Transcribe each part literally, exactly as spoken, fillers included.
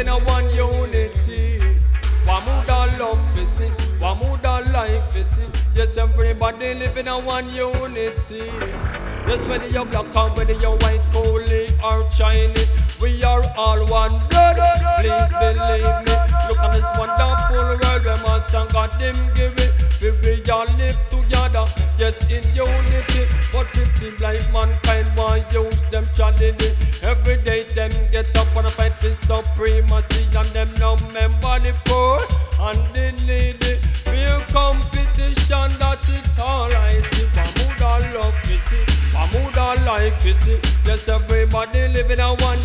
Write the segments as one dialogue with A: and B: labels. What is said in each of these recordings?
A: living in one unity. Wamuda love to see, Wamuda like to see. Yes, everybody living in one unity. Yes, whether you're black or whether you're white, holy or Chinese, we are all one blood. Please believe me. Look at this wonderful world where Master God them give it. We will all live together, yes, in unity. But it seems like mankind want use them tragedy. Every day them get up and fight for supremacy, and them no member the poor and the needy. Real competition, that it's all I see. Wamuda love to see, Wamuda like to see. Yes, everybody living in one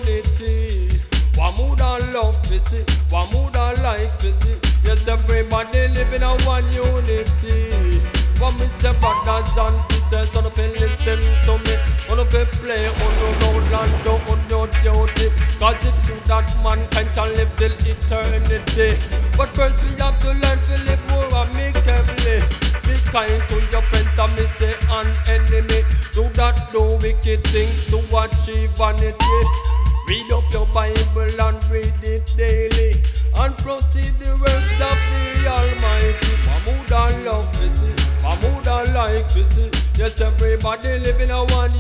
A: unity. Wamuda love to see, Wamuda like to see. Yes, everybody living in one unity. But me say brothers and sisters, don't have to listen to me. Don't have to play on no road and do on your duty. Cause it's true that mankind can live till eternity. But first we have to learn to live more amicably. Be kind to your friends and me say an enemy. Do not do wicked things to achieve vanity. Read up your Bible and read it daily, and proceed the works of the Almighty. Wamuda love to see, Wamuda like to see. Yes, everybody living in one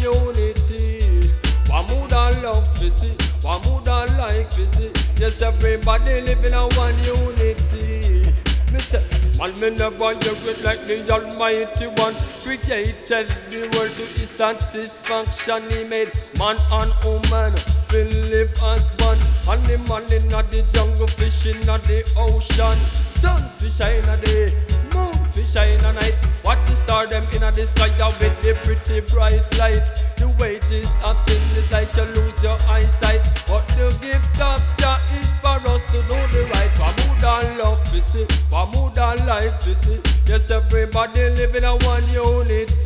A: unity. Wamuda love to see, Wamuda like to see. Yes, everybody living in one unity. Mister Man, me never regret like the Almighty One created the world to his satisfaction. He made man and woman will live as one. Animal in the jungle, fish in the ocean. Sunfish in the day, moonfish in the night. What the star them in the sky with the pretty bright light. The weight is of sin is like to lose your eyesight. But the gift of Jah is for us to do the right. Wamuda love to see, Wamuda like to see. Yes, everybody living in one unity.